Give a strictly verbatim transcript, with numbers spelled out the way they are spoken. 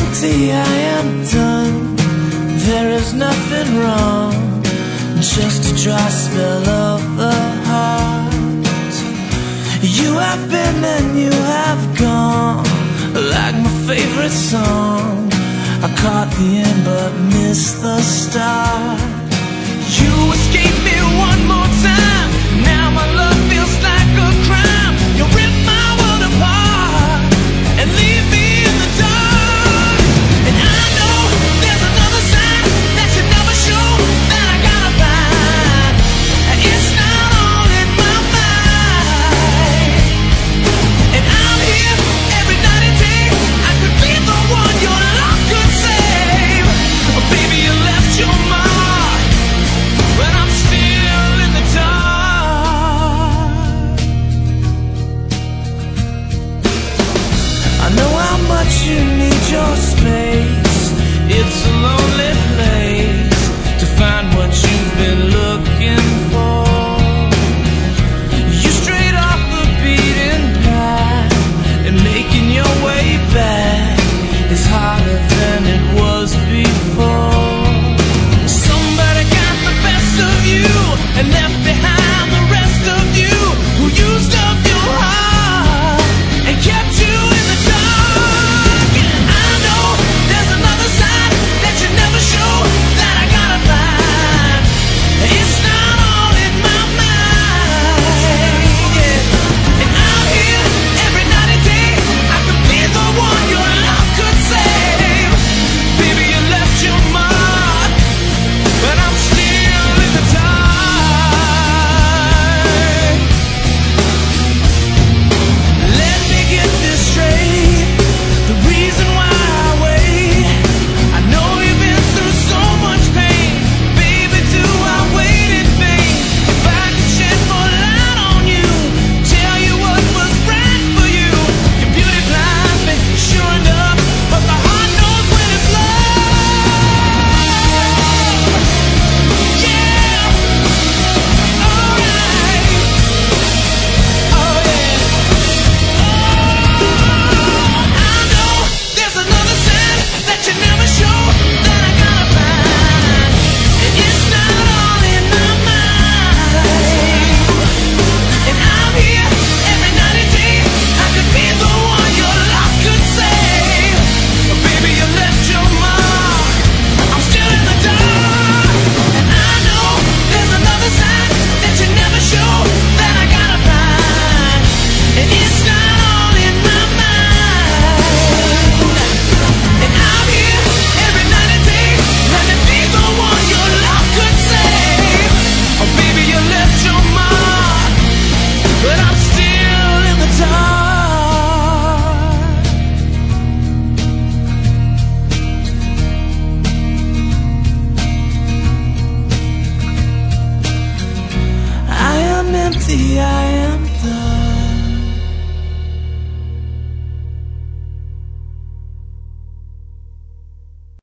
empty, I am done. There is nothing wrong, just a dry spell of the heart. You have been and you have gone, like my favorite song. I caught the end but missed the start. You escaped me one more time, now my love feels like a crime. You rip my world apart and leave me in the dark. And I know there's another side that you never show, that I gotta find. It's not all in my mind. And I'm here every night and day. I could be the one your love could save. Oh, baby, you left your mark, but I'm still in the dark. I know how much you need your space. It's a lonely place to find what you've been looking for. You strayed off the beaten path, and making your way back is harder than it was before. Somebody got the best of you and left behind the rest of you, who used up your heart and kept you in the dark. I know there's another side that you never show, that I gotta find. It's not all in my mind, yeah. And I'm here every night and day. I could be the one your love could save. Baby, you left your mark, but I'm still in the dark. Let me get this straight, the reason why I wait. I know you've been through so much pain. Baby, do I wait in vain? If I could shed more light on you, tell you what was right for you. Your beauty blinds me, sure enough, but the heart knows when it's love. Yeah, alright. Oh yeah. I know there's another side that you never show, that I gotta find. It's not all in my mind. And I'm here every night and day. I could be the one your love could save. But baby, you left your mark, I'm still in the dark. And I know there's another side that you never show, that I gotta find. And it's not all in my mind. And I'm here every night and day. Let me be the one your love could save. Oh baby, you left your mark, but I'm still in the dark. I am empty, I